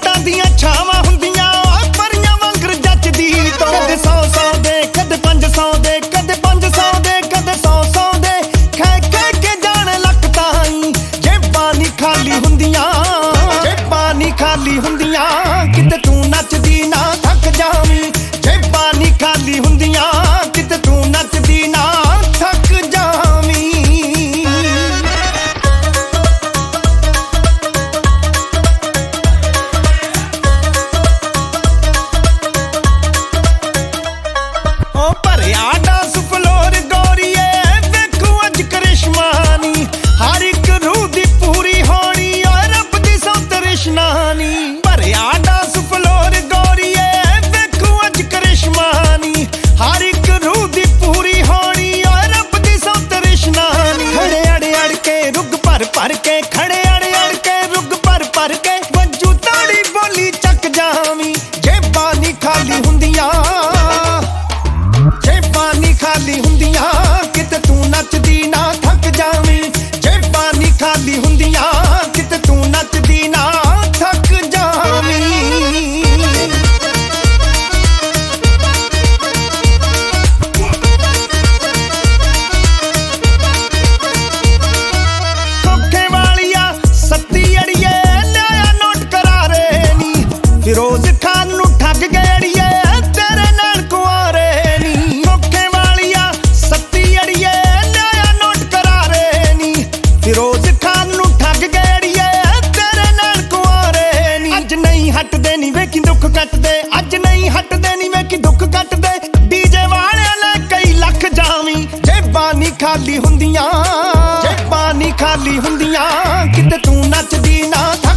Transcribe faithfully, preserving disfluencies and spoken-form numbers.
ਫੁੱਲਾਂ ਦੀਆਂ ਛਾਵਾਂ ਹੁੰਦੀਆਂ ਪਰੀਆਂ ਵਾਂਗਰ ਜੱਚਦੀ ਤੋਂ ਕਦੇ ਸੌ ਸੌ ਦੇ ਕਦੇ ਪੰਜ ਸੌ ਦੇ ਕਦੇ ਪੰਜ ਸੌ ਦੇ ਕਦੇ ਸੌ ਸੌ ਦੇ ਖੈ ਖੈ ਕੇ ਜਾਣ ਲੱਕ ਤਾਈਂ ਜੇਬਾਂ ਨੀ ਖਾਲੀ ਹੁੰਦੀਆਂ ਜੇਬਾਂ ਨੀ ਖਾਲੀ ਹੁੰਦੀਆਂ ਕਿਤੇ ਤੂੰ ਨੱਚਦੀ ਨਾ ਥੱਕ ਜਾਵੀਂ ਜੇਬਾਂ ਨੀ ਖਾਲੀ ਹੁੰਦੀਆਂ ਕਿਤੇ ਤੂੰ ਨੱਚਦੀ ਨਾ ਥੱਕ ਜਾਵੀਂ ਉਹ ਭਰਿਆ ਡਾਂਸ ਫਲੋਰ ਗੋਰੀਏ ਵੇਖੂ ਅੱਜ ਕਰਿਸ਼ਮਾ ਨੀ ਹਰ ਇੱਕ ਰੂਹ ਦੀ ਪੂਰੀ ਹੋਣੀ ਓ ਰੱਬ ਦੀ ਸੌ ਤ੍ਰਿਸ਼ਨਾ ਨੀ ਭਰਿਆ ਡਾਂਸ ਫਲੋਰ ਗੋਰੀਏ ਵੇਖੂ ਅੱਜ ਕਰਿਸ਼ਮਾ ਨੀ ਹਰ ਇੱਕ ਰੂਹ ਦੀ ਪੂਰੀ ਹੋਣੀ ਓ ਰੱਬ ਦੀ ਸੌ ਤ੍ਰਿਸ਼ਨਾ ਨੀ ਖੜੇ ਅੜ ਅੜ ਕੇ ਰੁੱਗ ਭਰ ਭਰ ਕੇ ਖੜੇ ਅੜ ਅੜ ਕੇ ਰੁੱਗ ਭਰ ਭਰ ਕੇ ਵੱਜੂ ਤਾੜੀ ਬੋਲੀ ਚੱਕ ਜਾਵੀਂ ਜੇਬਾਂ ਨੀ ਖਾਲੀ ਹੁੰਦੀਆਂ ਜੇਬਾਂ ਨੀ ਖਾਲੀ ਹੁੰਦੀਆਂ ਕਿਤੇ ਤੂੰ ਨੱਚਦੀ ਨਾ ਥੱਕ ਜਾਵੀਂ ਜੇਬਾਂ ਨੀ ਖਾਲੀ ਹੁੰਦੀਆਂ ਕਿਤੇ ਤੂੰ ਨੱਚਦੀ ਨਾ ਥੱਕ ਜਾਵੀਂ ਕੋਕੇ ਵਾਲੀਆ ਸੱਤੀ ਅੜੀਏ ਲਿਆਇਆ ਨੋਟ ਕਰਾਰੇ ਨੀ ਫਿਰੋਜ਼ ਖਾਨ ਨੂੰ ਠੱਗ ਗਏ ਅੜੀਏ ਤੇਰੇ ਨਾਲ ਕੁਆਰੇ ਨੀ ਕੋਕੇ ਵਾਲੀਆ ਸੱਤੀ ਅੜੀਏ ਲਿਆਇਆ ਨੋਟ ਕਰਾਰੇ ਨੀ ਫਿਰੋਜ਼ ਖਾਨ ਨੂੰ ਠੱਗ ਗਏ ਅੜੀਏ ਤੇਰੇ ਨਾਲ ਕੁਆਰੇ ਨੀ ਅੱਜ ਨਹੀਂ ਹਟਦੇ ਨੀ ਵੇਖੀ ਦੁੱਖ ਕੱਟਦੇ ਅੱਜ ਨਹੀਂ ਹਟਦੇ ਨੀ ਵੇਖੀ ਦੁੱਖ ਕੱਟਦੇ ਡੀਜੇ ਵਾਲਿਆਂ ਲੈ ਕਈ ਲੱਖ ਜਾਵੀਂ ਜੇਬਾਂ ਨੀ ਖਾਲੀ ਹੁੰਦੀਆਂ ਜੇਬਾਂ ਨੀ ਖਾਲੀ ਹੁੰਦੀਆਂ ਕਿਤੇ ਤੂੰ ਨੱਚਦੀ ਨਾ